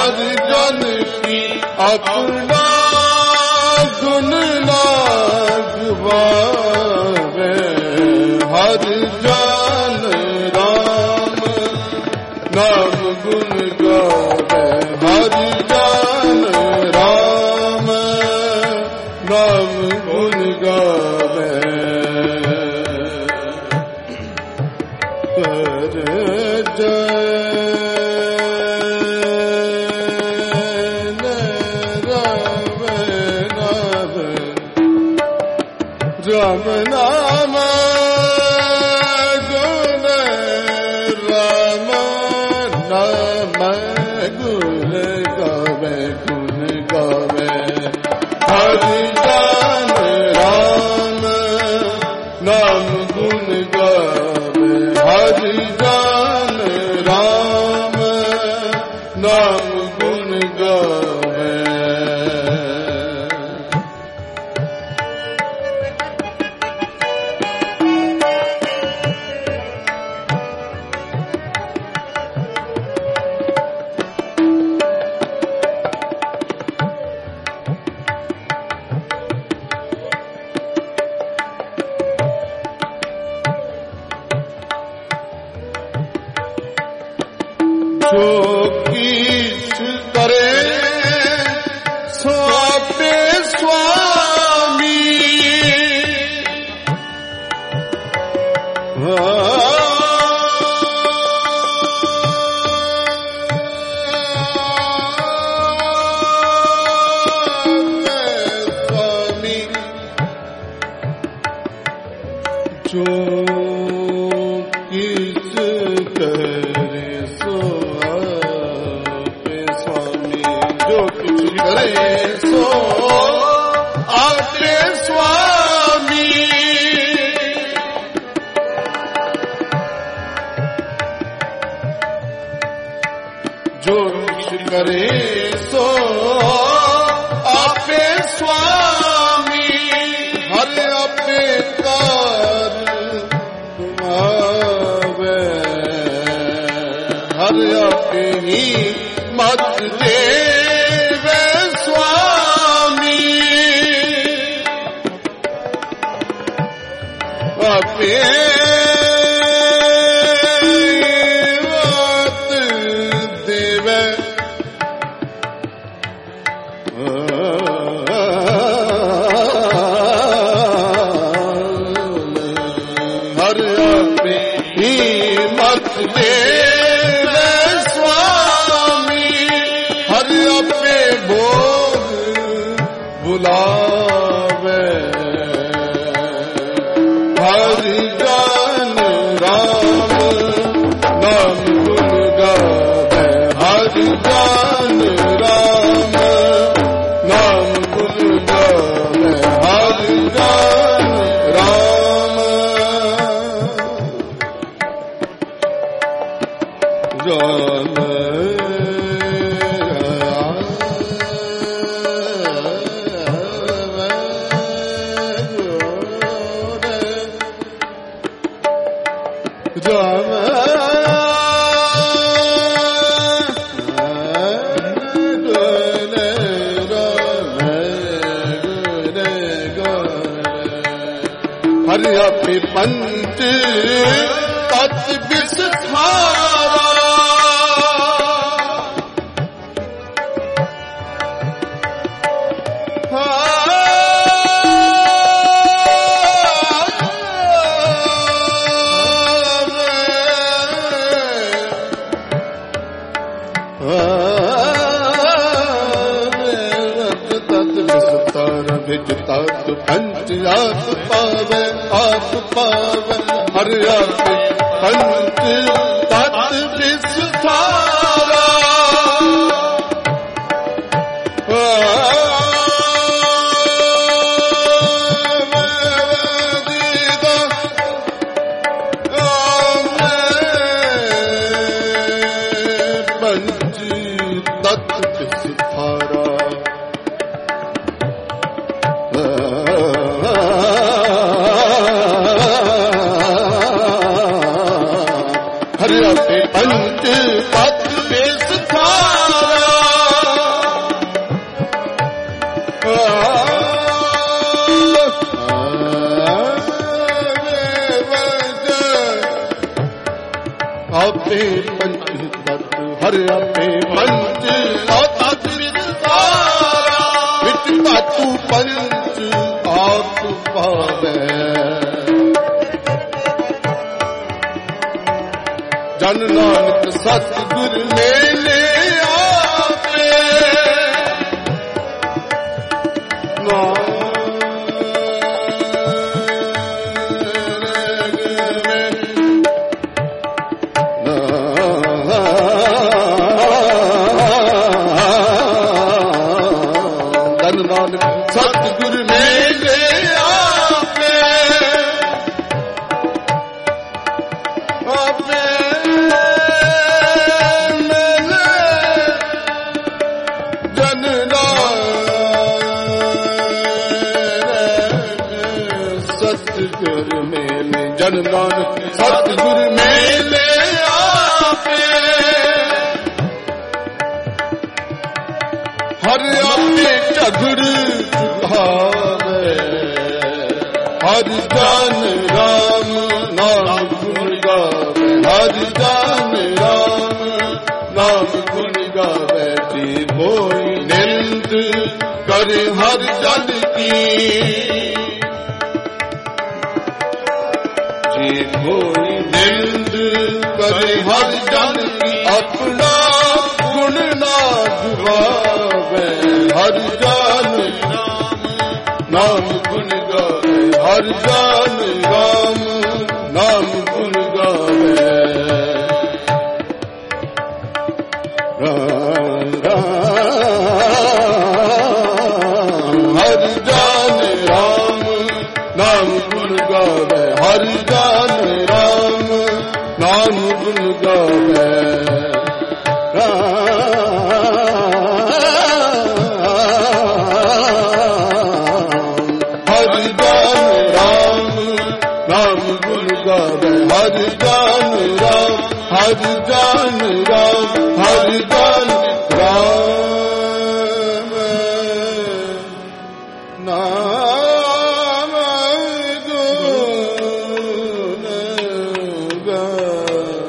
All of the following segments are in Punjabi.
हर जन की अपना गुण लाग गावे, हर जन राम नाम गुण गावे, हर जन राम नाम गुण गावे। कर जय राम नाम गुण राम नाम गुण गावे, गुण गावे। हर जन राम नाम गुण गावे, हर जन राम नाम गुण गावे। जो किस करे सो आपे स्वामी, स्वामी। जो किस करे सो जो कुछ करे सो आपे स्वामी, जो कुछ करे सो आपे स्वामी। हर आपे कार तुमावे, हर आपे ही मत देवे स्वामी। आपे मत देवे, हर आपे ही मत देवे स्वामी। हर अपने भोग बुलावे, हर जन राम नाम गुण गावे, हर जन राम नाम गुण गावे, हर जन राम जान। हर अपे पंच तत् विस्तारा, तत् पंच आप पावे, आप पावे। हर आपे पंच तत् विस्तारा, पंच तत् विस्तारा। हर पंच ਆਪੇ ਪੰਚ ਤਤ ਹਰ ਆਪੇ ਪੰਚ ਤਤ ਵਿਸਾਰਾ ਵਿੱਚ ਧਾਤੂ ਪੰਚ ਆਪ ਪਾਵੈ ਜਨ ਨਾਨਕ ਸਤਿਗੁਰ ਮੇਲੇ ਆਪੇ ਸਤਿਗੁਰ ਮੇਲੇ ਆਪੇ ਆਪੇ ਮੇਲੇ ਜਨ ਸਤਿਗੁਰ ਮੇਲੇ ਜਨ ਨਾਨਕ ਸਤਿਗੁਰ ਮੇਲੇ ਆਪੇ ਹਰ ਆਪੇ ਝਗੜ ਚੁਕਾਵੇ ਹਰ ਜਨ ਰਾਮ ਨਾਮ ਗੁਣ ਗਾਵੇ ਹਰ ਜਨ ਰਾਮ ਨਾਮ ਗੁਣ ਗਾਵੇ ਜੀ ਕੋਈ ਨਿੰਦ ਕਰੇ ਹਰ ਜਨ ਕੀ ਜੀ ਕੋਈ ਨਿੰਦ ਕਰੇ ਹਰ ਜਨ ਕੀ ਆਪਣਾ ਗੁਣ ਨਾ ਗਵਾਵੇ ਹਰ ਜਨ ਨਾਮ ਗੁਣ ਗਾਵੇ ਹਰ ਜਨ ਰਾਮ ਨਾਮ ਗੁਣ ਗਾਵੇ ਰਾਮ ਹਰ ਜਨ ਰਾਮ ਨਾਮ ਗੁਣ ਗਾਵੇ ਹਰ ਜਨ ਰਾਮ ਨਾਮ ਗੁਣ ਗਾਵੇ ਹਰ ਜਨ ਰਾਮ ਹਰ ਜਨ ਰਾਮ ਹਰ ਜਨ ਰਾਮ ਨਾਮ ਗੁਣ ਗਾਵੇ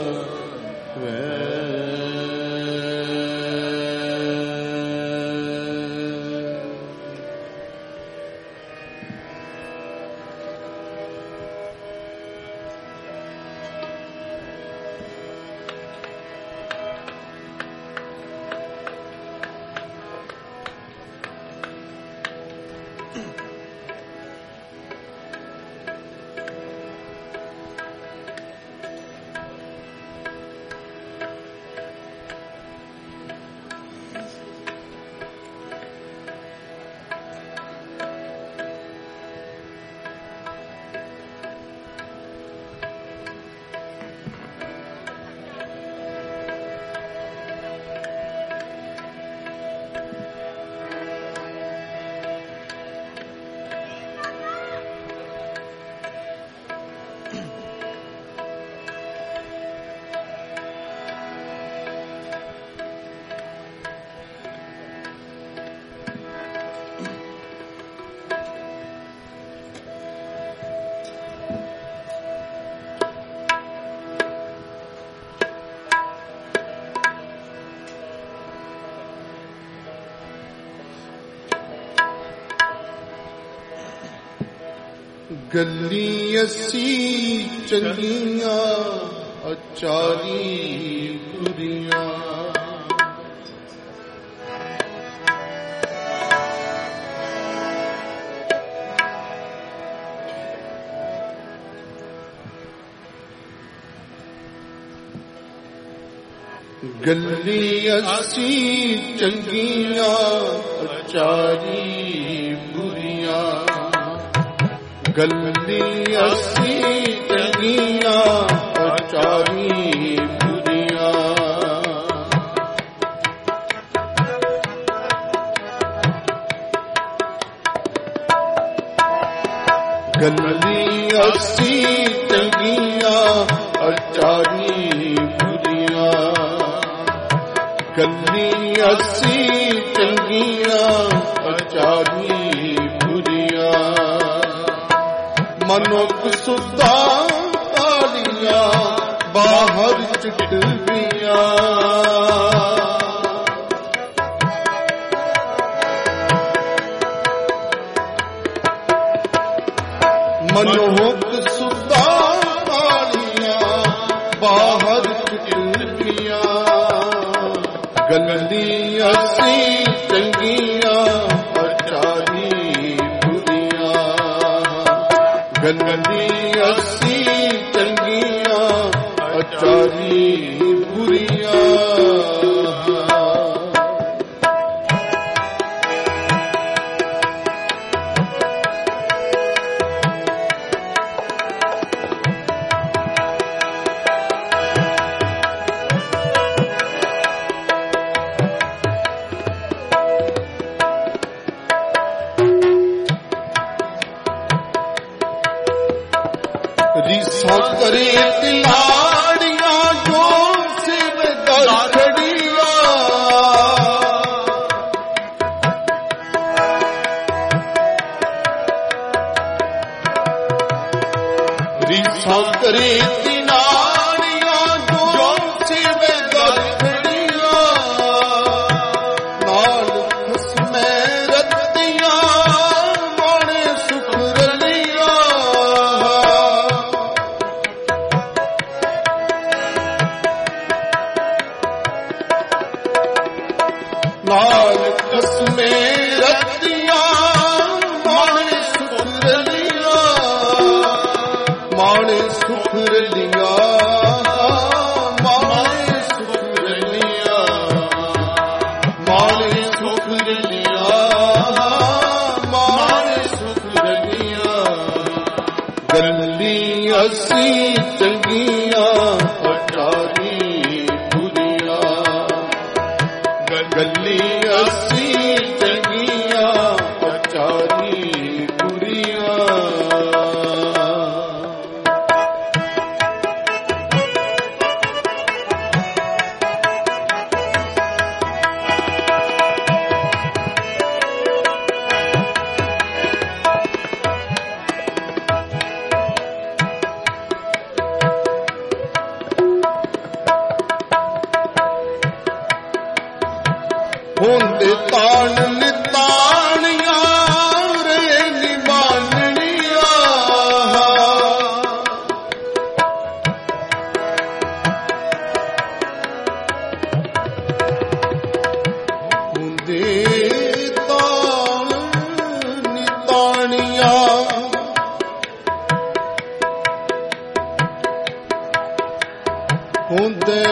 ਗੱਲੀ ਅਸੀਂ ਚੰਗੀਆਂ ਅਚਾਰੀ ਬੁਰੀਆਂ ਗੱਲੀ ਅਸੀਂ ਚੰਗੀਆਂ ਅਚਾਰੀ ਬੁਰੀਆਂ ਗੱਲੀ ਅਸੀਂ ਚੰਗੀਆਂ ਅਚਾਰੀ ਬੁਰੀਆਂ ਗੱਲੀ ਅਸੀਂ ਚੰਗੀਆਂ ਅਚਾਰੀ ਬੁਰੀਆਂ ਗੱਲੀ ਅਸੀਂ ਚੰਗੀਆਂ ਅਚਾਰੀ ਬੁਰੀਆਂ ਮਨੁੱਖ ਸੁਧਾ ਤਾਲੀਆਂ ਬਾਹਰ ਚਿੱਟੀਆਂ ਮਨੋਹਕ ਸੁਦਾ ਵਾਲੀਆਂ ਬਾਹਰ ਚਿੱਟੀਆਂ ਗੰਦੀ ਅਸੀਂ ਚੰਗੀਆਂ ਅਚਾਰੀ ਬੁਰੀਆਂ ਗੰਦੀ ਅਸੀਂ ਚੰਗੀਆਂ ਅਚਾਰੀ ਬੁਰੀਆਂ ਰੀਸਾਂ ਕਰੇ ਤਿਲਾੜੀਆਂ ਜੋ ਸਿਰ ਦਰ ਖੜੀਆਂ ਰੀਸਾਂ ਕਰੇ ਤਿਲਾੜੀਆਂ ਜੋ ਸਿਰ ਦਰ ਖੜੀਆਂ ਨਾਲ ਖਸਮੈ ਰੱਤੀਆਂ ਮਾਣੇ ਸੁਖ ਰਲੀਆਂ ਨਾਲ ਕਸਮੇ ਰੱਤੀਆਂ ਮਾਣੇ ਸੁਖ ਰਲੀਆਂ ਮਾਣੇ ਸੁਖ ਰਲੀਆਂ ਮਾਣੇ ਸੁਖ ਰਲੀਆਂ ਮਾਣੇ ਸੁਖ ਰਲੀਆਂ ਮਾਣੇ ਸੁਖ ਰਲੀਆਂ ਗੱਲੀ ਅਸੀਂ ਚੰਗੀਆਂ ਅਚਾਰੀ ਬੁਰੀਆਂ ਗੱਲੀ ਅਸੀਂ ਚੰਗੀਆਂ ਅਚਾਰੀ ਬੁਰੀਆਂ ਹੁੰਦੇ ਤਾਣ ਨਿਤਾਣੀਆਂ ਰੇ ਨਿਮਾਨਣੀਆਂ ਹੁੰਦੇ ਤਾਣ ਨਿਤਾਣੀਆਂ ਹੁੰਦੇ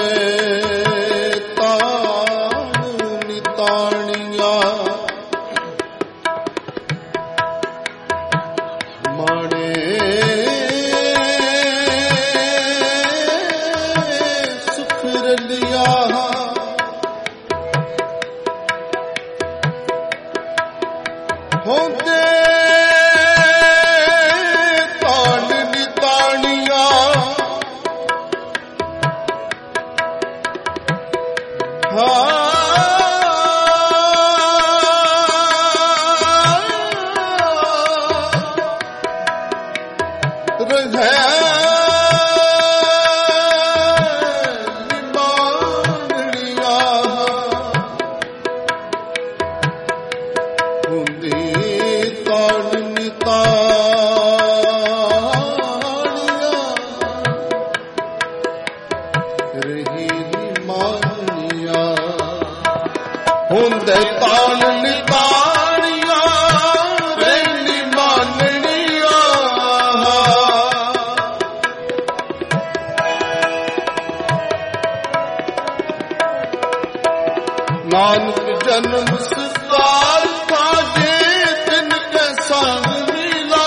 ਮਾਣੇ ਸੁਖ ਰਲੀਆਂ ਹੁੰਦੇ ਤਾਣ ਨਿਤਾਣੀਆਂ ਹੁੰਦੇ ਤਾਣ ਨਿਤਾਣੀਆਂ ਰਹਿਣੀ ਮਾਨਣੀਆਂ ਨਾਨਕ ਜਨਮ ਸਤਾਰ ਕਾਜੇ ਤਿਨ ਕੇ ਸੰਗ ਮਿਲਾ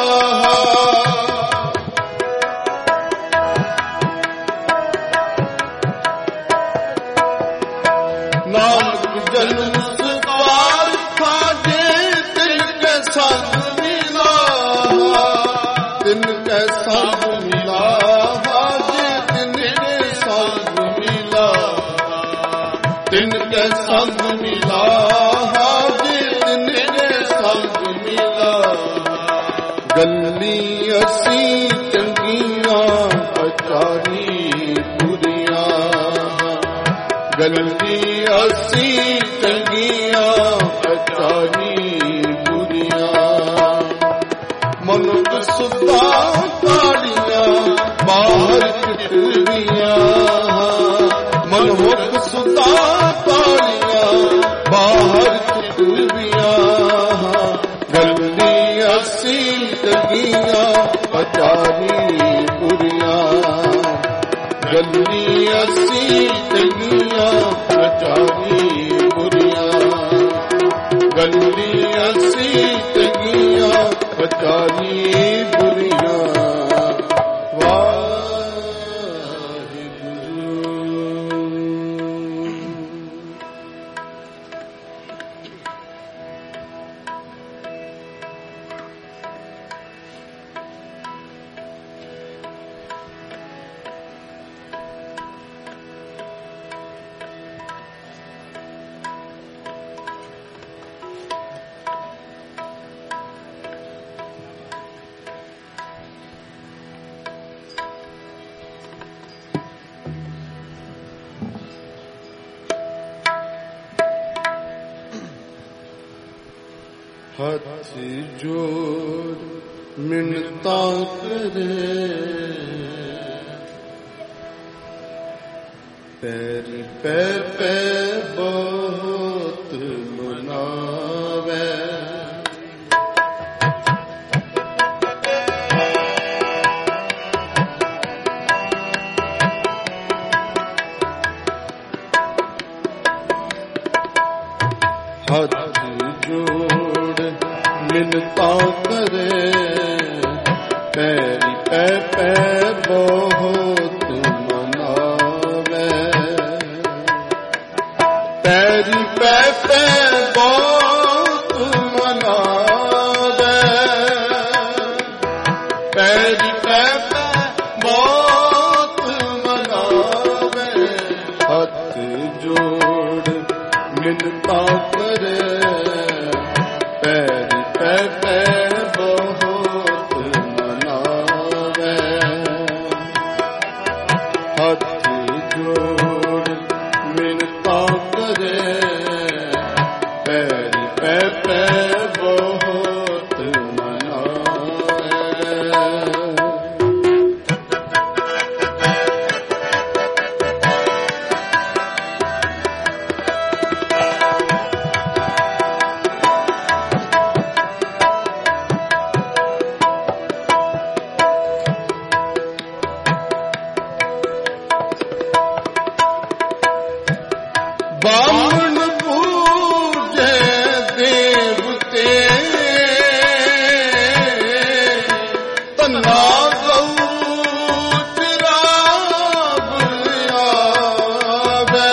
ਨਾਨਕ ਜਨਮ ਸਤਾਰ ਕਾਜੇ ਤਿਨ ਕੇ ਸੰਗ ਮਿਲਾ ਤਿਨ ਕੇ ਸੰਗ ਮਿਲਾ ਹਾਜੇ ਤਿਨ ਕੇ ਸੰਗ ਮਿਲਾ ਤਿਨ ਕੇ ਸੰਗ ਮਿਲਾ ਹਾਜੇ ਤਿਨ ਕੇ ਸੰਗ ਮਿਲਾ ਗੱਲੀ ਅਸੀਂ ਚੰਗੀਆਂ ਅਚਾਰੀ ਗਲਤੀ ਅਸੀਂ ਚੰਗੀਆਂ ਪਛਾਣੀ ਬੁਰੀਆਂ ਮਨੁੱਖ ਸੁਦਾ ਕਾਲੀਆਂ ਬਾਹਰ ਚਿੱਟੀਆਂ ਮਨੁੱਖ ਸੁਦਾ ਕਾਲੀਆਂ ਬਾਹਰ ਚਿੱਟੀਆਂ ਗਲਤੀ ਅਸੀਂ ਚੰਗੀਆਂ ਪਛਾਣੀ ਬੁਰੀਆਂ ਗਲਤੀ ਅਸੀਂ ਚੰਗੀਆਂ ਪਛਾਣੀ ਬੁਰੀਆਂ ਗਲਤੀ ਅਸੀਂ ਚੰਗੀਆਂ ਪਛਾਣੀ ਬੁਰੀਆਂ ਵਾਹਿਗੁਰੂ। ਹੱਥ ਜੋੜ ਮਿੰਨਤਾਂ ਕਰੇ ਪੈਰੀ ਪੈ ਪੈ ਬਹੁਤ ਮਨਾਵੇ ਹੱਥ ਜੋੜ ਮਿੰਨਤਾਂ ਕਰੇ ਪੈਰੀ ਪੈ ਪੈ ਬਹੁਤ ਮਨਾਵੇ ਪੈਰੀ ਪੈ ਪੈ ਬਹੁਤ ਮਨਾਵੇ ਪੈਰੀ ਪੈ ਪੈ ਬਹੁਤ ਮਨਾਵੇ ਹੱਥ ਜੋੜ ਮਿੰਨਤਾਂ ਕਰੇ ਪੈਰੀ ਪੈ ਪੈ ਬਹੁਤ ਮਨਾਵੇ ਹੱਥ ਜੋੜ ਮਿੰਨਤਾਂ ਕਰੇ ਪੈਰੀ ਪੈ ਪੈ ਬਹੁਤ ਮਨਾਵੇ ਬਾਮਣ ਪੂਜੇ ਦੇਵਤੇ ਤਨਾ ਗਊ ਚਰਾਬ ਆਵੇ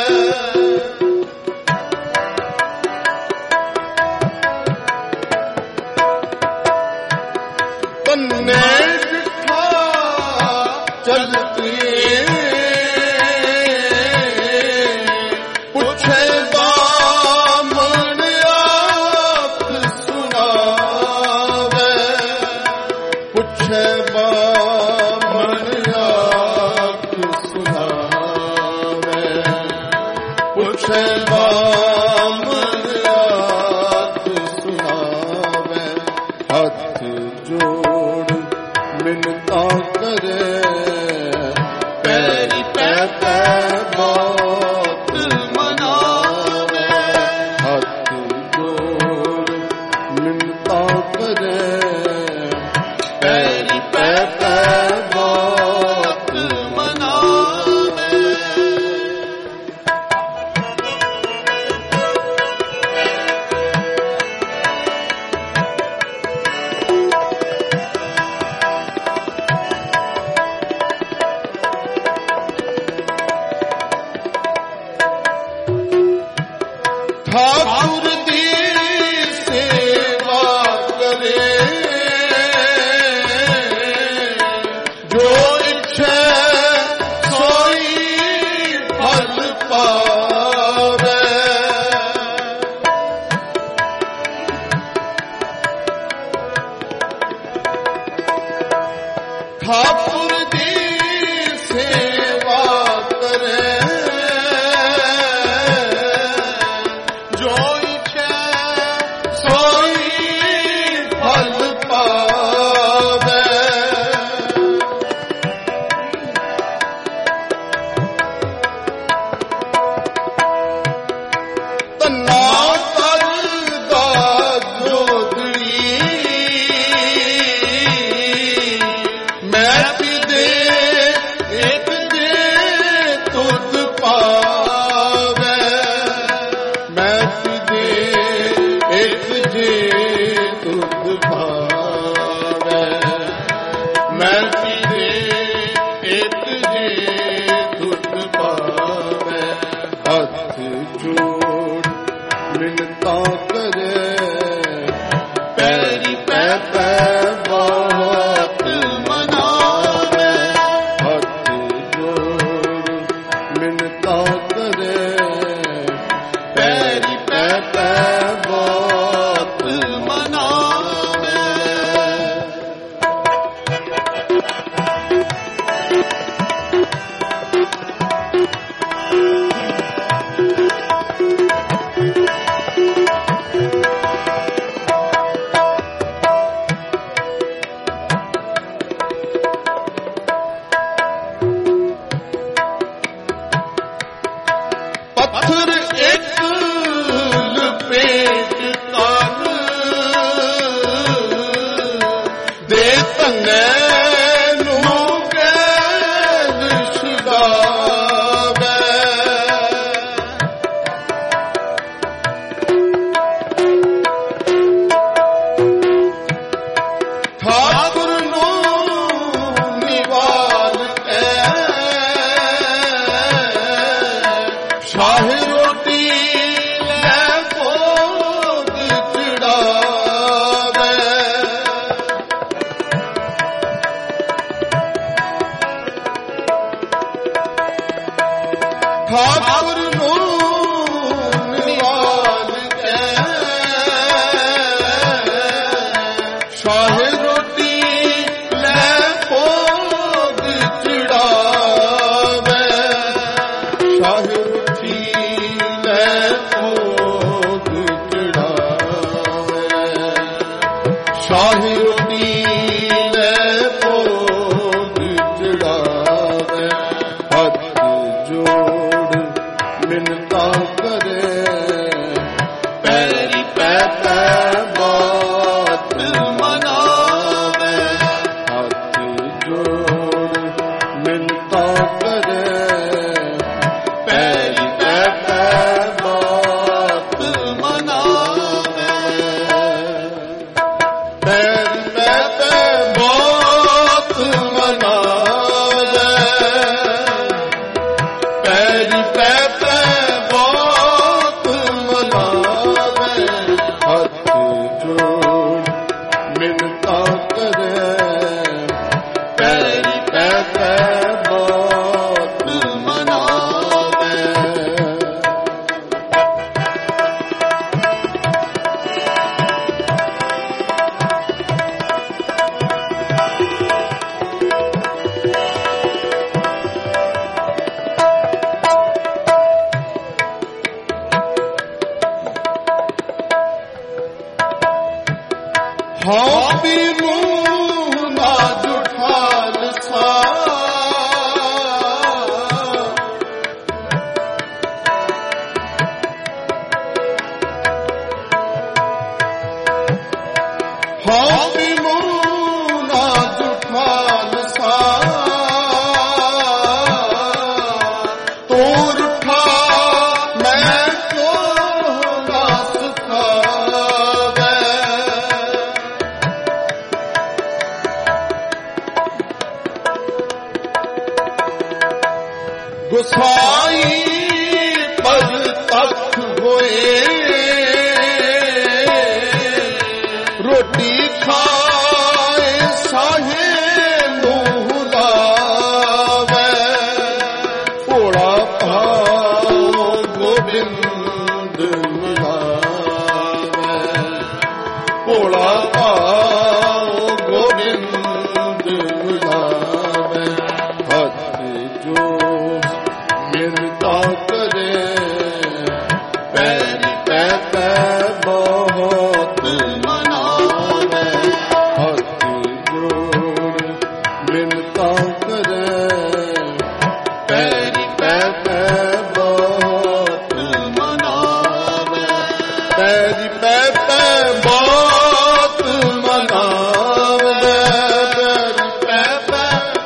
ਤੰਨੇ ਜਿਠਾ ਚਲਤੀ ਹੱਥ ਜੋੜ ਮਿੰਨਤਾਂ ਕਰੇ ਪੈਰੀ ਪੈ ਪੈ ਬਹੁਤ ਮਨਾਵੇ ਹੱਥ ਜੋੜ ਮਿੰਨਤਾਂ ਕਰੇ ਪੈਰੀ ਪੈ ਪੈ ਬਹੁਤ ਮਨਾਵੇ ਠਾਕੁਰ ਦੀ ਸੇਵਾ ਕਰੇ ਜੋ ਇੱਛੈ ਸੋਈ ਫਲ ਪਾਵੇ ਠਾਕੁਰ ਦੀ ਸੇਵਾ ਕਰੇ ਪਿਦੇ ਇੱਕ ਜੇ ਤੁਧ ਪਾਵੇ ਮੈਂ ਪਿਦੇ ਇੱਕ ਜੇ ਤੁਧ ਪਾਵੇ ਮੈਂ ਪਿਦੇ ਇੱਕ ਜੇ ਤੁਧ ਪਾਵੇ ਹੱਥ ਜੋੜ ਮਿੰਨਤਾਂ ਕਰੇ ਪੈਰੀ ਪੈ ਪੈ ਬਹੁਤ ਮਨਾਵੇ ਹੱਥ ਜੋੜ ਮਿੰਨਤਾਂ ਕਰੇ ਪੈਰੀ ਪੈ ਪੈ ਬਹੁਤ ਮਨਾਵੇ ਪੱਥਰ ਇੱਕ ਲਪੇਟ ਤਨ ਦੇ ਧੰਨੇ ਨੂੰ ਕੈਦ ਛੁਡਾਵੇ ਠਾਕੁਰ ਨੂੰ ਨਿਵਾਲ ਕੇ ਸ਼ਾਹ ਰੋਟੀ ਲੈ ਭੋਗ ਚੜਾਵੇ ਠਾਕੁਰ ਨੂੰ ਨਿਵਾਲ ਕੇ ਸ਼ਾਹ ਰੋਟੀ ਲੈ ਭੋਗ ਚੜਾਵੇ ਸ਼ਾਹ ਰੋਟੀ ਲੈ ਭੋਗ ਚੜਾਵੇ ਸ਼ਾਹ ਰੋਟੀ ਲੈ ਭੋਗ ਚੜਾਵੇ ਹੱਥ ਜੋੜ ਮਿੰਨਤਾਂ ਕਰੇ ਪੈਰੀ ਪੈ ਪੈ ਬਹੁਤ ਮਨਾਵੇ ਹੱਥ ਜੋੜ ਮਿੰਨਤਾਂ ਕਰੇ ਪੈਰੀ ਪੈ ਪੈ ਬਹੁਤ ਮਨਾਵੇ ਪੈਰੀ ਪੈ ਪੈ ਬਹੁਤ ਮਨਾਵੇ ਪੈਰੀ ਪੈ ਪੈ ਬਹੁਤ ਮਨਾਵੇ ਹੱਥ ਜੋੜ ਮਿੰਨਤਾਂ ਕਰੇ ਪੈਰੀ ਪੈ ਪੈ ਬਹੁਤ ਮਨਾਵੇ ਹਾਂ ਵੀ ਮੂੰਹ ਨਾ ਜੁਠਾਲ ਸਾ ਹਾਂ ਵੀ ਮੂੰਹ ਨਾ ਜੁਠਾਲ ਸਾ ਤੋਰ ਠਾ ਮੈਂ ਕੋ ਨਾ ਸੁਖਾਵੇ ਗੁਸਾਈ ਪਦ ਤੱਕ ਹੋਏ ਰੋਟੀ ਖਾਏ ਸਾਹੇ ਨੂੰ ਹੁਲਾਵੇ ਭੋਲਾ ਭਾਉ ਗੋਬਿੰਦ ਮਿਲਾਵੇ ਭੋਲਾ ਭਾਉ ਗੋਬਿੰਦ ਮਿਲਾਵੇ ਹੱਥ ਜੋ ਮਿੰਨਤਾਂ ਕਰੇ ਪੈਰੀ ਪੈ ਪੈ ਬਹੁਤ ਮਨਾਵੇ ਹੱਥ ਜੋੜ ਮਿੰਨਤਾਂ ਕਰੇ ਪੈਰੀ ਪੈ ਪੈ ਬਹੁਤ ਮਨਾਵੇ ਪੈਰੀ ਪੈ ਪੈ ਬਹੁਤ ਮਨਾਵੇ ਪੈਰੀ ਪੈ ਪੈ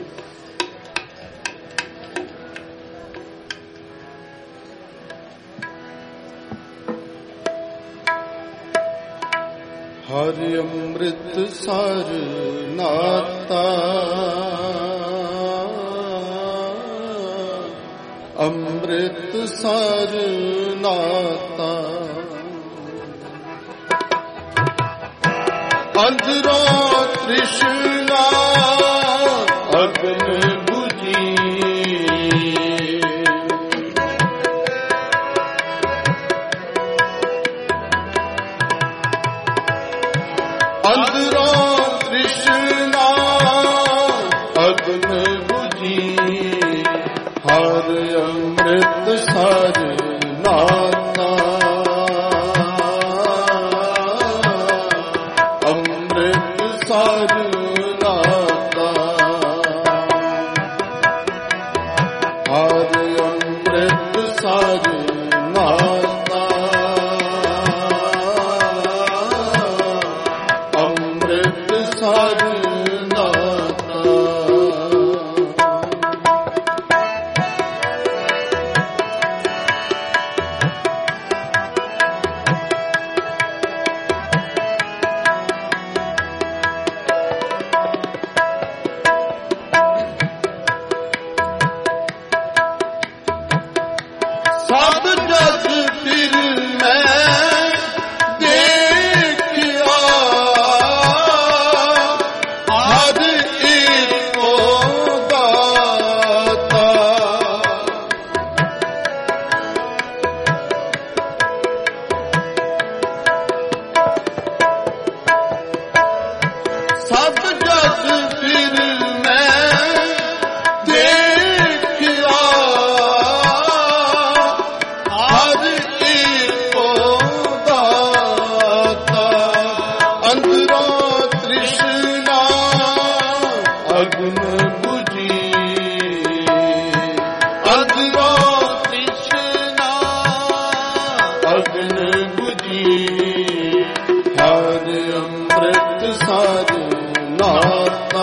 ਹਰਿ ਅੰਮ੍ਰਿਤ ਸਰ ਨਾਤਾ, ਅੰਮ੍ਰਿਤ ਸਰ ਨਾਤਾ। ਅੰਦਰੋਂ ਤ੍ਰਿਸ਼ਨਾ ਅਗਨ ਬੁਝੀ, ਅੰਦਰੋਂ ਤ੍ਰਿਸ਼ਨਾ ਅਗਨ ਬੁਝੀ। ਹਰ ਅੰਮ੍ਰਿਤ ਸਰ ਨਾਤਾ, ਅੰਮ੍ਰਿਤ ਸਰ ਨਾਤਾ। ਹਰ ਅੰਮ੍ਰਿਤ ਸਰ ਨਾਤਾ, ਅੰਮ੍ਰਿਤ ਸਰ ਨਾਤਾ। ਸਭ ਜਗ ਫਿਰ ਮੈਂ ਦੇਖਿਆ, ਹਰ ਇੱਕੋ ਦਾਤਾ। ਸਭ ਜਗ ਫਿਰ ਮੈਂ ਦੇਖਿਆ, ਹਰ ਇੱਕੋ ਦਾਤਾ। ਅੰਦਰੋਂ ਤ੍ਰਿਸ਼ਨਾ ਅਗਨ ਬੁਝੀ, ਅੰਦਰੋਂ ਤ੍ਰਿਸ਼ਨਾ ਅਗਨ ਬੁਝੀ। ਹਰ ਅੰਮ੍ਰਿਤ ਸਰ ਨਾਤਾ,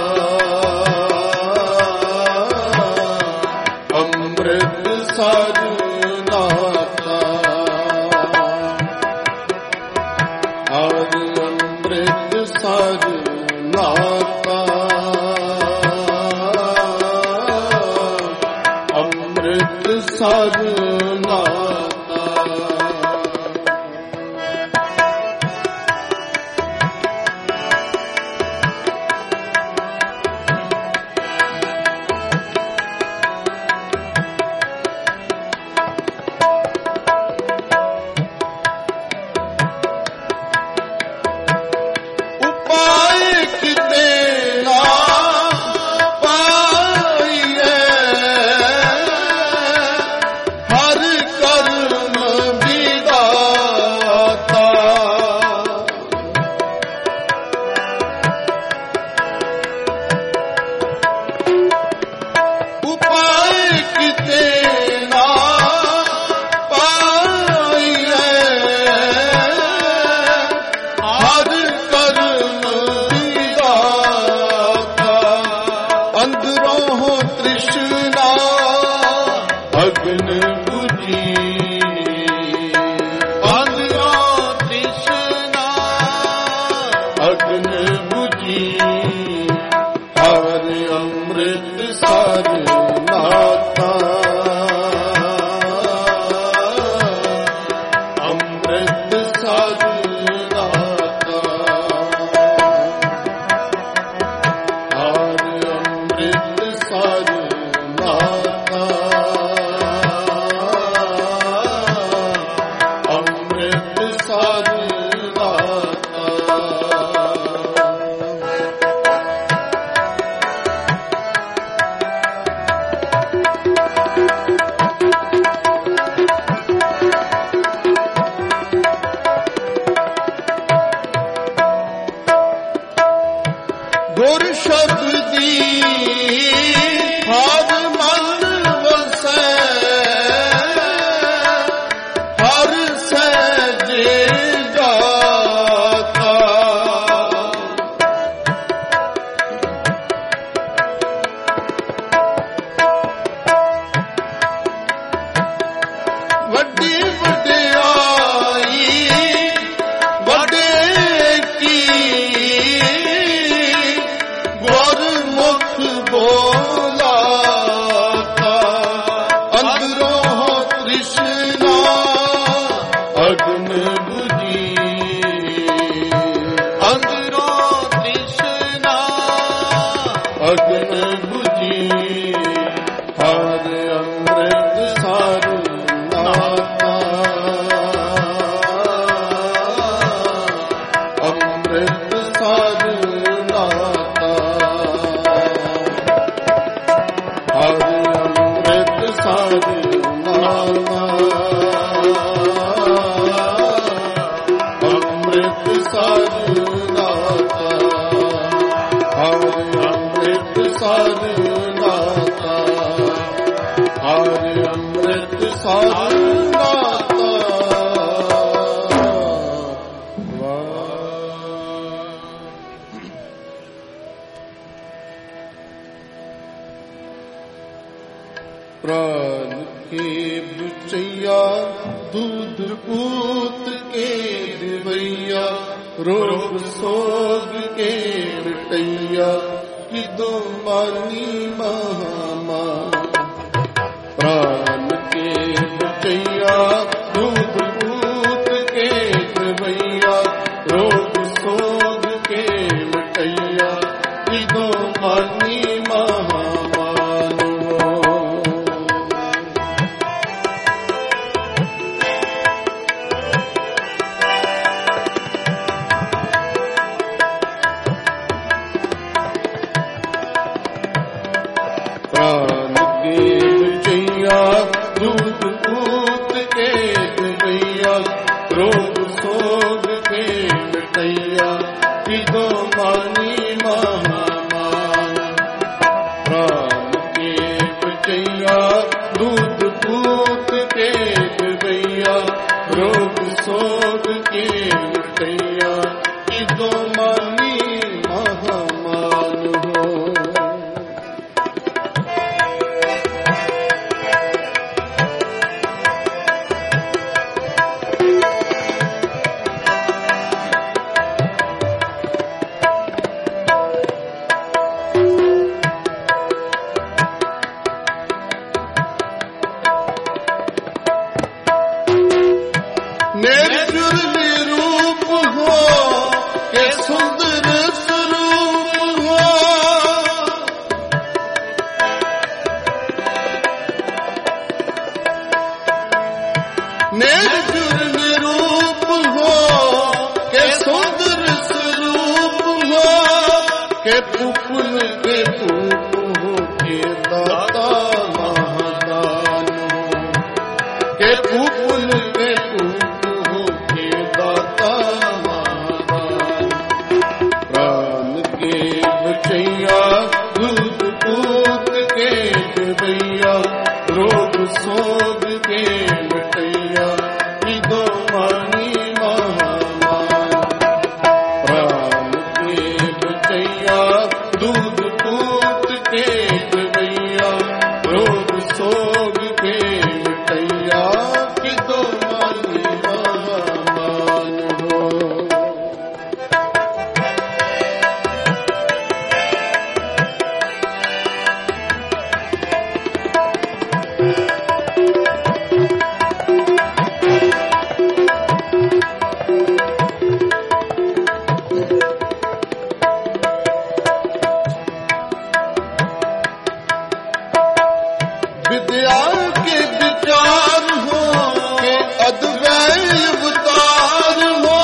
ਅੰਮ੍ਰਿਤ ਸਰ ਨਾਤਾ। ਹਰ ਅੰਮ੍ਰਿਤ ਸਰ ਨਾਤਾ, ਅੰਮ੍ਰਿਤ ਸਰ ਨਾਤਾ। ਉਪਾਏ ਕਿਤੇ ਨਾ ਪਾਈਐ, ਹਰ ਕਰਮ ਵਿਦਾਤਾ। ਉਪਾਏ ਕਿਤੇ ਨਾ ਪਾਈਐ, ਹਰ ਕਰਮ ਵਿਦਾਤਾ। ਅੰਦਰੋਂ ਤ੍ਰਿਸ਼ਨਾ ਅਗਨ ਬੁਝੀ, ਅੰਦਰੋਂ ਤ੍ਰਿਸ਼ਨਾ ਅਗਨ ਬੁਝੀ। ਹਰ ਅੰਮ੍ਰਿਤ ਸਰ ਨਾਤਾ, ਅੰਮ੍ਰਿਤ ਸਰ ਨਾਤਾ। ਹਰ ਅੰਮ੍ਰਿਤ ਸਰ ਨਾਤਾ, ਅੰਮ੍ਰਿਤ ਸਰ ਨਾਤਾ। ਗੁਰ ਸ਼ਬਦੀ ਹਰ ਮਨ ਵਸੈ, ਹਰ ਸਹਿਜੇ ਜਾਤਾ। अग्न बुझी हर अमृत सार नाता अमृत सार नाता हर अमृत सार नाता अमृत सार नाता हर अमृत सार नाता हर अमृत सार नाता प्राण के बुचैया दूध पूत के दिवैया रोग सोग के मिटैया कि दो मानी महामा प्राण के बुचैया दूध पूत के दिवैया रोग सोग के मिटैया कि दो मानी दूध पूत के दिवैया रोग सोग के मिटैया कि दो मानी महामान प्राण के बचैया दूध पूत के दिवैया रोग सोग के मिटैया कि दो मानी महामान हो निर्जुर निरूप हो के सुंदर स्वरूप हो निर्जुर निरूप हो के सुंदर स्वरूप हो के पुपुल के पूप हो के दाता महादान हो के पुपुल के पूप बचैया दूध पूत के दिवैया रोग सोग के मिटैया कि दो मानी महामान प्राण के बचैया दूध पूत के दिवैया रोग सोग के मिटैया कि दो मानी महामान हो विद्या के विचार हो के अद्वैत अवतार हो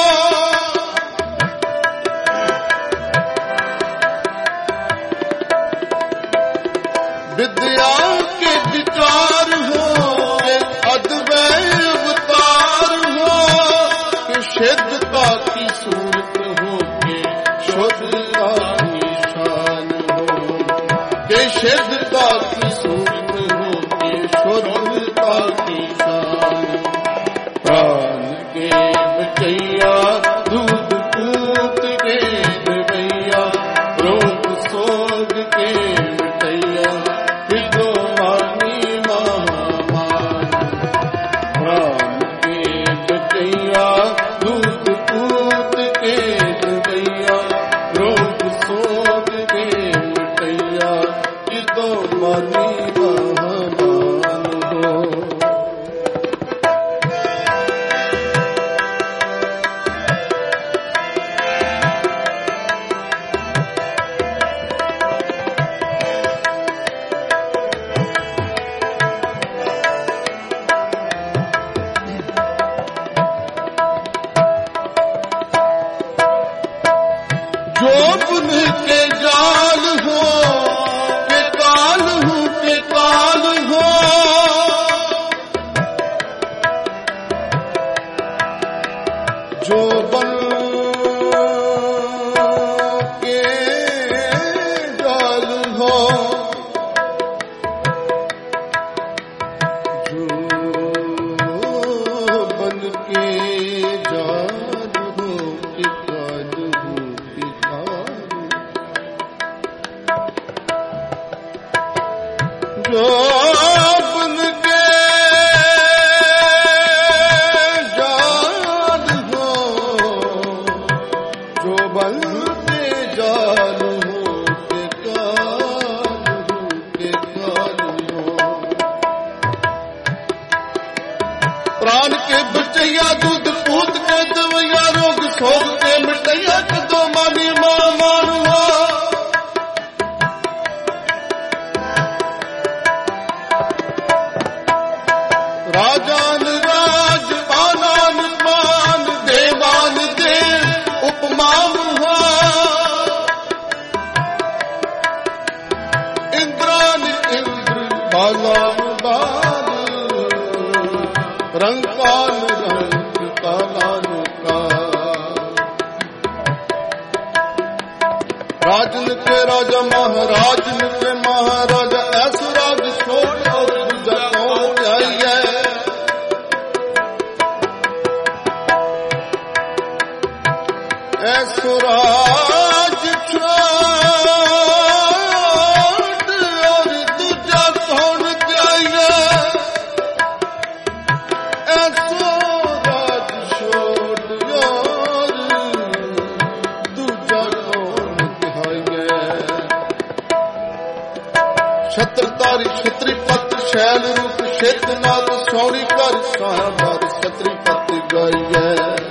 विद्या के विचार हो के अद्वैत अवतार हो के शुद्धता की सूरत हो के शुद्धता की शान हो के शुद्धता की सूरत शुद्धता की शान प्राण के बचैया दूध पूत के दिवैया रोग सोग के मिटैया कि दो मानी महामान प्राण के बचैया दूध पूत के दिवैया रोग सोग के मिटैया कि दो मानी महामान हो हो प्राण के बचैया दूध पूत के दवैया रोग सोग के मिटैया कदो मानी मां मानुआ राजान राज पानान पान देवान देव उपमा मुहा इंद्रान इंद्र बालान बाल रंग काल रंग कालान का राजन के राजा महाराजन के महाराजा ऐसो राज छोड़ और दूजा कौन आइए ऐसो राज छोड़ और दूजा कौन आइए ऐसो राज छोड़ और दूजा कौन आइए छत्रधारी छत्रीपत शैल रूप शेतनाथ सौरी कर साहबार छत्रीपत गाइए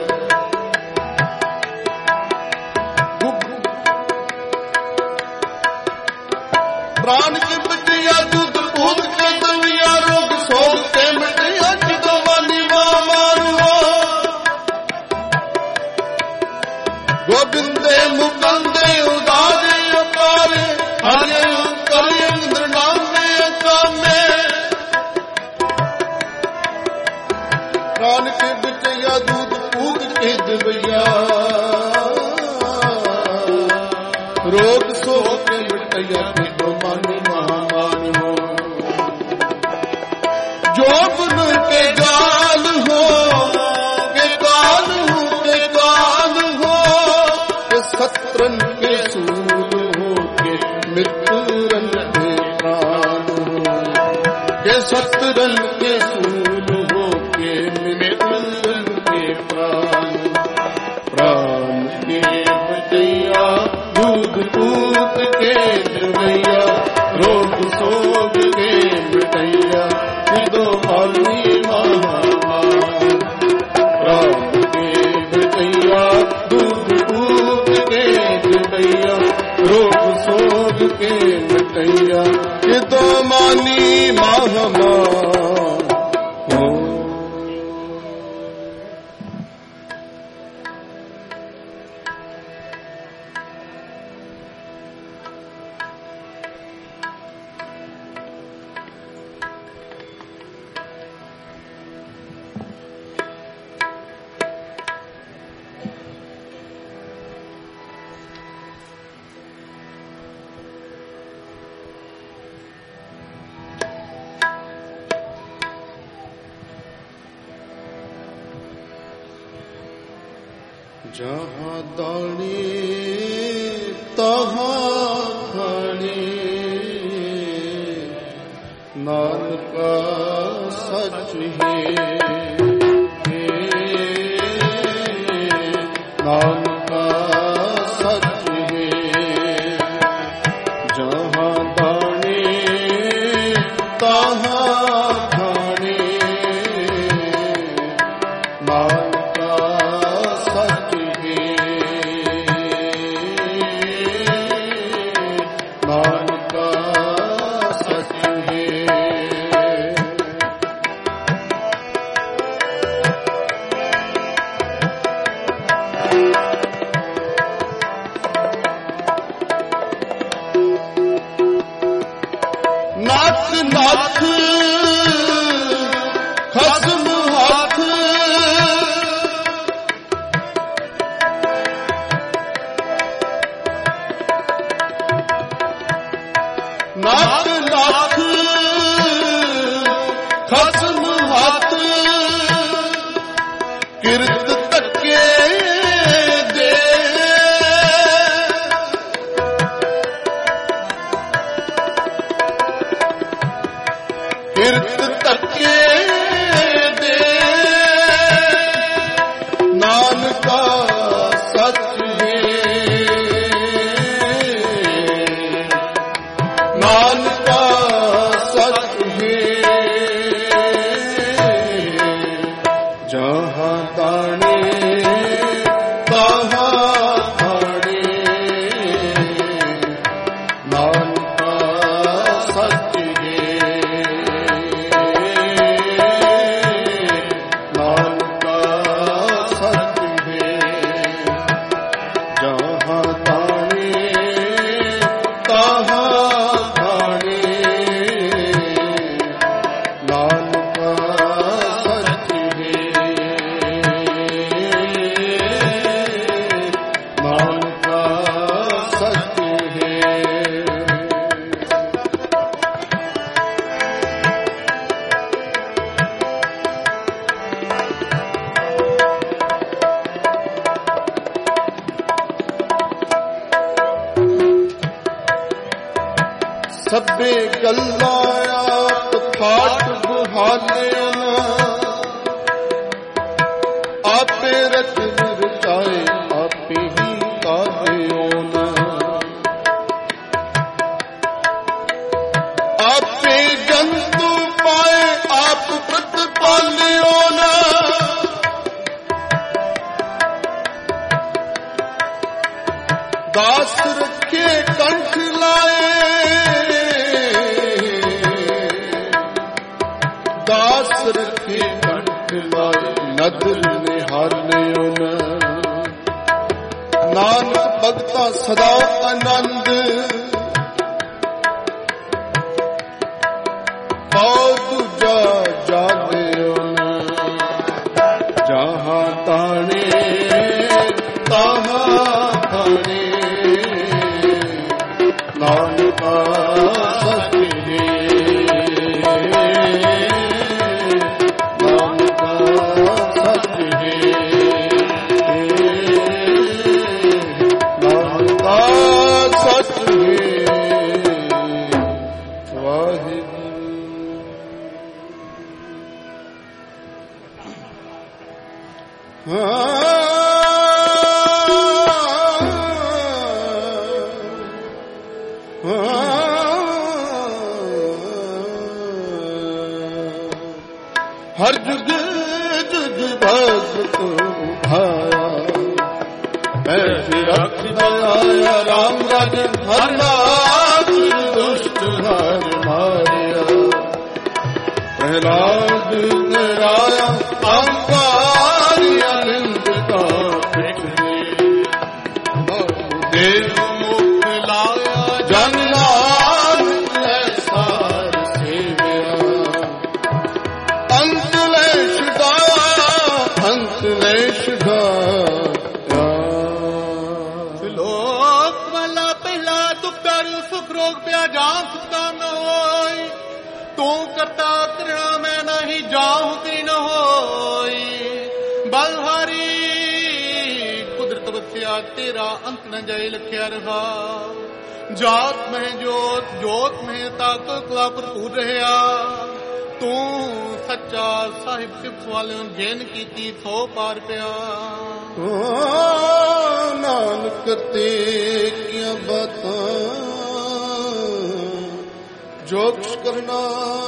प्राण के बचैया दूध पूत के दविया रोग सोग के मिटैया किदो मानी मां मानुआ गोविंदे मुकंदे उदारे अपारे हरे कर इंद्र नाम में कामे प्राण के बचैया दूध पूत के दविया रोग सोग के मिटैया किदो मानी मां मानुआ जो गुन के गाल हो के गाल हो के गाल हो के सत्रन के सूल हो के मित्रन के प्राण हो के सत्रन के सूल हो के मित्रन के प्राण प्राण के बचैया दूध पूत के दवैया रोग सोग के मिटैया किदो मानी महामान प्राण के बचैया दूध पूत के दवैया रोग सोग के मिटैया किदो मानी महामान जहाँ दानी तहाँ खाने नानक सच है नानक सच है जहाँ दानी तहाँ खाने नानक सच नानक सच नाथ नाथ खसम हाथ ਨਾਥ ਨਾਥ ਖਸਮ ਹੱਥ ਕਿਰਤ ਧੱਕੇ ਦੇ ਕਿਰਤ ਧੱਕੇ ਦੇ ਨਾਨਕਾ ਸੱਚ ਹੈ ਨਾਨਕਾ ਸੱਚ ਹੈ ਜਹਾਂ ਤਾਣੇ ਤਹਾਂ ਤਾਣੇ ਨਾਨਕਾ ਸੱਚ ਹੈ ਨਾਨਕਾ ਸੱਚ ਹੈ ਜਹਾਂ ਤਾਣੇ ਤਹਾਂ ਤਾਣੇ ਨਾਨਕਾ ਸੱਚ ਹੈ ਨਾਨਕਾ ਸੱਚ ਹੈ। ਸਭੇ ਗੱਲਾਂ ਆਪ ਠਾਠ ਬੁਹਾਲਿਆ ਆਪੇ ਰਚਨ ਰਚਾਏ ਆਪੇ ਹੀ ਕਾਹਿਓ ਨ ਆਪੇ ਜੰਤੂ ਪਾਏ ਆਪ ਪ੍ਰਤਪਾਲਿਓ ਨ ਦਾਸ ਰੱਖੇ ਕੰਠ ਲਾਏ ਦਾਸ ਰੱਖੇ ਕੰਠ ਲਾਏ ਨਦਰ ਨਿਹਾਲਿਓ ਨ ਨਾਨਕ ਭਗਤਾ ਸਦਾ ਆਨੰਦ ਪਾਉ ਦੂਜਾ ਜਾਗਿਓ ਨ ਜਹਾਂ ਤਾਣੇ ਤਹਾਂ ਤਾਣੇ ਨਾਨਕਾ ਸੱਚ ਹੈ ਨਾਨਕਾ ਸੱਚ ਹੈ ਨਾਨਕਾ ਸੱਚ ਹੈ। ਵਾਹਿਗੁਰੂ ਹਰ ਜੁਗ ਜੁਗ ਭਗਤ ਉਭਾਇਆ ਐਸੇ ਰੱਖਦਾ ਆਇਆ ਰਾਮ ਰਾਜ ਹਰ ਨਾਥ ਦੁਸ਼ਟ ਹਰ ਮਾਰਿਆ ਪ੍ਰਹਿਲਾਦ ਨਿਰਾਇਆ ਅੰਕਾਰੀ ਅਨੰਦ ਕਾ ਪਿਠ ਦੇਵ ਮੁਖ ਲਾਇਆ ਜਨ ਨਾਨਕ ਲੈ ਸਾਰ ਸੇਵਿਆ ਅੰਤ ਲੈ ਛੁਡਾਇਆ ਅੰਤ ਲੈ ਛੁਡਾਇਆ। ਲੋਕ ਵਾਲਾ ਪਹਿਲਾ ਦੁੱਖ ਦਰ ਸੁਖ ਰੋਗ ਪਿਆ ਜਾਮ ਸੁਖਤਾ ਨ ਹੋਈ ਤੂੰ ਕਰਤਾ ਕਰਣਾ ਮੈਂ ਨਹੀਂ ਜਾਉ ਕਿ ਨ ਹੋਈ ਬਲਹਾਰੀ ਕੁਦਰਤ ਵਸਿਆ ਤੇਰਾ ਅੰਤ ਨ ਜਾਏ ਲਖਿਆ ਰਹਾ ਜਾਤ ਮਹਿ ਜੋਤ ਜੋਤ ਮਹਿ ਤਕ ਕਲਾ ਭਰਪੂਰ ਰਹਿਆ ਤੂੰ ਸੱਚਾ ਸਾਹਿਬ ਸਿਫਤ ਵਾਲਿਆਂ ਜੈਨ ਕੀਤੀ ਸੋ ਪਾਰ ਪਿਆ। ਨਾਨਕ ਤੇ ਕੀਆਂ ਬਾਤਾਂ ਜੋ ਕੁਛ ਕਰਨਾ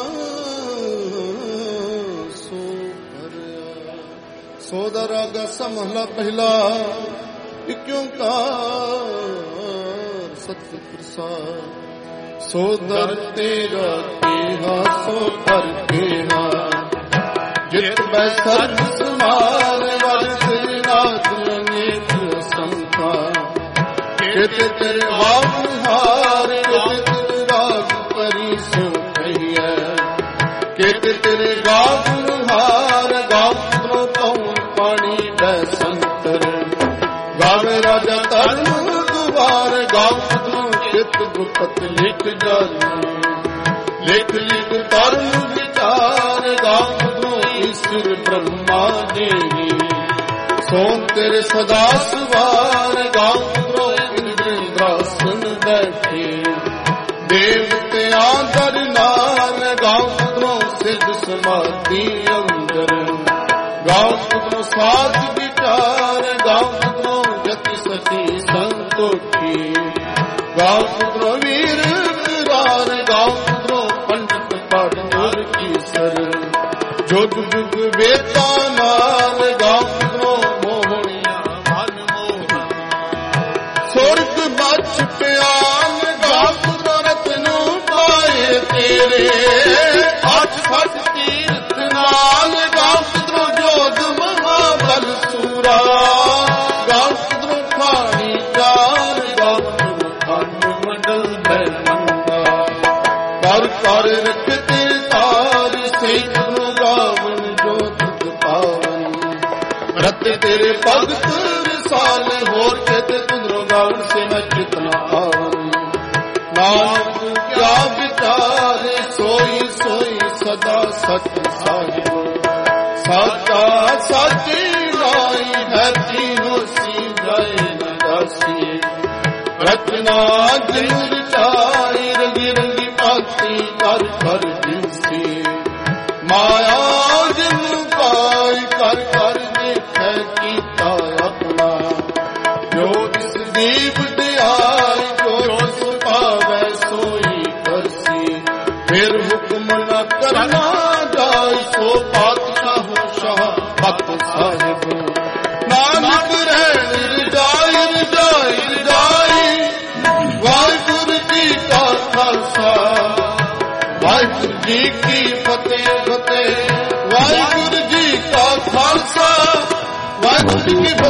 ਸੋ ਕਰਿਆ ਸੋ ਦਾ ਰਾਗਾ ਸਮਹਲਾ ਪਹਿਲਾ ਇਕ ਓੰਕਾਰ ਸਤਿ ਪ੍ਰਸਾਦ ਸੋ ਦਰ ਤੇਰਾ ਤੇਹਾ ਸੋ ਕਰ ਕੇਹਾ ਜਿਤ ਬੈ ਸਰਬ ਸਮਾਰ ਵਰਸ ਨਾਥ ਅਨੇਕ ਸੰਖਾ ਕਿਤ ਤੇਰੇ ਵਾਗ ਹਾਰ ਕਿਤ ਤੇਰੇ ਰਾਗ ਪਰੀ ਸੋ ਕਹੀਐ ਕਿਤ ਤੇਰੇ ਗਾਗ ਹਾਰ ਗਾਗ ਤੋ ਪਉ ਪਾਣੀ ਬੈ ਸੰਤਰ ਗਾਵੇ ਰਾਜਾ ਧਰਮ ਦੁਆਰ ਗਾਗ ਤੋ ਚਿਤ ਗੁਪਤ ਲਿਖ ਜਾਣੀ। ਲਿਖ ਲਿਖ ਤਰਨ ਵਿਚਾਰ ਗਾਉਂ ਈਸ਼ਰ ਬ੍ਰਹਮਾ ਦੇਹੀ। ਸੋ ਤੇਰੇ ਸਦਾ ਸਵਾਰ ਗਾਉਂ ਇੰਦਰਾਸਨ ਬੈਠੇ। ਦੇਵਤਿਆਂ ਦਰ ਨਾਲ ਗਾਉਂ ਸਿੱਧ ਸਮਾਧੀ ਅੰਦਰ। ਗਾਉਂ ਸਾਧ ਵਿਚਾਰ ਗਾਉਂ ਜਤੀ ਸਤੀ ਸੰਤੋਖੀ। ਗਾਉਂ ਵੀਰ ਵਿਰਾਰ ਗਾਉਂ ਪੰਡਤ ਪੜ੍ਹ ਕੀ ਸਰ। ਜੁਗ ਜੁਗ ਵੇਦਾਂ ਨਾਲ ਗਾਉਂ ਮੋਹਣੀਆਂ ਮਨ ਮੋਹਣਾ। ਸੁਰਗ ਬਚ ਪਿਆਨ ਗਾਉਂ ਰਤਨੂ ਪਾਏ ਤੇਰੇ। ਅੱਠ ਸੱਚ ਤੀਰਥ ਨਾਲ ਗਾਉਂ ਜੋਧ ਮਹਾਬਲ ਸੂਰਾ। ਗਾਉਂ ਖਾਣੀ ਚਾਰ ਗਾਉਂ ਖੰਡ ਮੰਡਲ ਬੈਠਾ। ਕਰ ਕਰ ਰਖਤੇ ਤਾਰ ਸੇ ਗਾਵਨ ਜੋਤ ਪਾਵਨ। ਰਤੇ ਤੇਰੇ ਭਗਤ ਰਸਾਲ ਹੋਰ ਕਿਤੇ ਤੁਧਰੋ ਗਾਵਨ ਸੇ ਮੈਂ ਕਿਤਨਾ ਆਵਨ। ਨਾਨਕ ਕਿਆ ਵਿਚਾਰੇ ਸੋਈ ਸੋਈ ਸਦਾ ਸਚ ਸਾਹਿਬ। ਸਾਚਾ ਸਾਚੀ ਨਾਈ ਹੈ ਤੀਨੋ ਸੀ ਜਾਏ ਨ ਦਾਸੀ। ਰਚਨਾ ਜਿਨ ਵਿਚਾਰੀ ਰੰਗੀ ਰੰਗੀ ਭਾਤੀ ਕਰ ਕਰ ਦਿਸੀ। ਮਾਇਆ ਜਿਨ ਪਾਈ ਕਰ ਕਰ ਦੇਖੈ ਕੀਤਾ ਆਪਣਾ। ਜੋ ਇਸ ਦੀ ਵਡਿਆਈ ਜੋ ਸੁਭਾਵੈ ਸੋਈ ਕਰਸੀ। ਫਿਰ ਹੁਕਮ ਨ ਕਰਨਾ ਜਾਈ ਸੋ ਪਾਤਸ਼ਾਹ ਸ਼ਾਹ ਭਗਤ ਸਾਹਿਬ। ਨਾਨਕ ਰਹਿ ਰਜਾਈ ਰਜਾਈ ਰਜਾਈ। ਵਾਹਿਗੁਰੂ ਜੀ ਕਾ ਖਾਲਸਾ ਵਾਹਿਗੁਰੂ ਜੀ ਕੀ ਫਤਿਹ ਫਤਿਹ। ਵਾਹਿਗੁਰੂ ਜੀ ਕਾ ਖਾਲਸਾ ਵਾਹਿਗੁਰੂ ਜੀ ਕੀ